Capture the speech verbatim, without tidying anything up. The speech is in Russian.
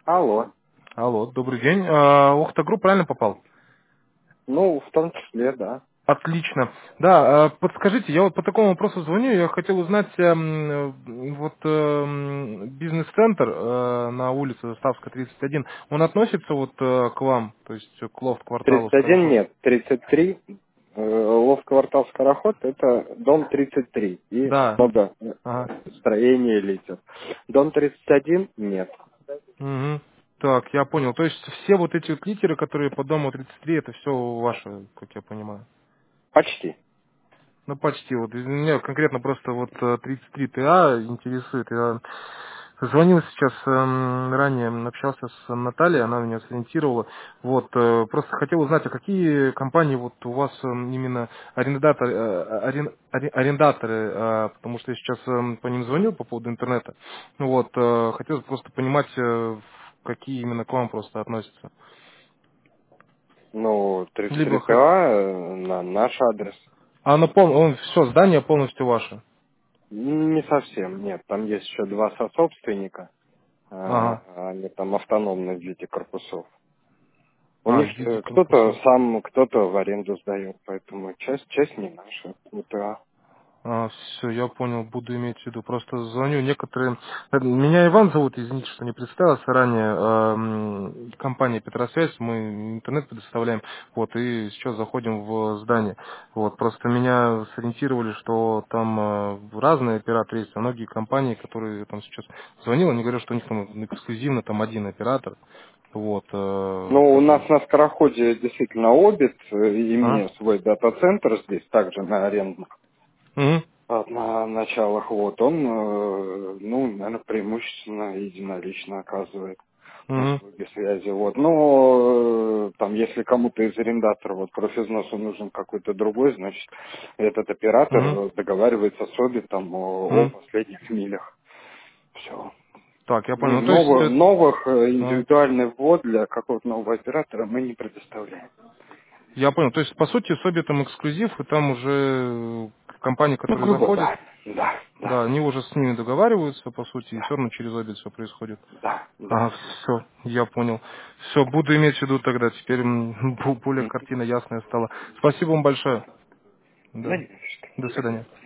Алло. Алло, добрый день. А, Ухта-групп правильно попал? Ну, в том числе, да. Отлично. Да, а, подскажите, я вот по такому вопросу звоню, я хотел узнать, эм, вот эм, бизнес-центр э, на улице Заставская, тридцать один, он относится вот э, к вам, то есть к лофт-кварталу тридцать один Скороход? нет, тридцать три. Э, Лов-квартал Скороход — это дом тридцать три. И Да. много э, Ага. строений летит. Дом тридцать один нет. Мгм. Так, я понял. То есть все вот эти вот литеры, которые по дому тридцать три, это все ваше, как я понимаю. Почти. Ну, почти. Вот меня конкретно просто вот э, тридцать три ТА интересует. Я звонил сейчас эм, ранее, общался с Натальей, она меня сориентировала. Вот, э, просто хотел узнать, а какие компании вот у вас эм, именно арендаторы, э, арен- аре- арендаторы, э, потому что я сейчас эм, по ним звонил по поводу интернета. Ну вот, э, хотел просто понимать, э, какие именно к вам просто относятся. Ну, тридцать три Либо хоть... ТА э, на наш адрес. А, ну, пол... он, все, здание полностью ваше. Не совсем, нет. Там есть еще два сособственника. Ага. а, Они там автономны в виде корпусов. У А, них в виде э, кто-то корпусов. сам, кто-то в аренду сдает, поэтому часть, часть не наша. УТА. А, все, я понял, буду иметь в виду. Просто звоню некоторые... э, Меня Иван зовут, извините, что не представился ранее. Эм, Компания Петросвязь, мы интернет предоставляем, вот, и сейчас заходим в здание. Вот, просто меня сориентировали, что там э, разные операторы есть, а многие компании, которые я там сейчас звонил, они говорят, что у них там эксклюзивно там один оператор. Вот, э, Ну, у как нас бы... на Скороходе действительно Обит, э, А? имея свой дата-центр здесь, также на арендных Угу, а, на началах, вот, он, э, ну, наверное, преимущественно единолично оказывает угу, услуги связи, вот. Но э, там, если кому-то из арендаторов вот профизносу нужен какой-то другой, значит, этот угу, оператор договаривается с Обитом о, о угу. последних милях. Все. Так, я понял. Ну, то есть... Новых, э, новых э, а. индивидуальный ввод для какого-то нового оператора мы не предоставляем. Я понял. То есть, по сути, с Обитом эксклюзив, и там уже э, компании, Ну, которые грубо, заходят, да. Да, да, да, они уже с ними договариваются, по сути, и да, все равно через Обит все происходит. да, да. Ага, все, я понял. Все, буду иметь в виду тогда. Теперь м, бу- более Мгм. картина ясная стала. Спасибо вам большое. Да Да. не за что. До До свидания. свидания.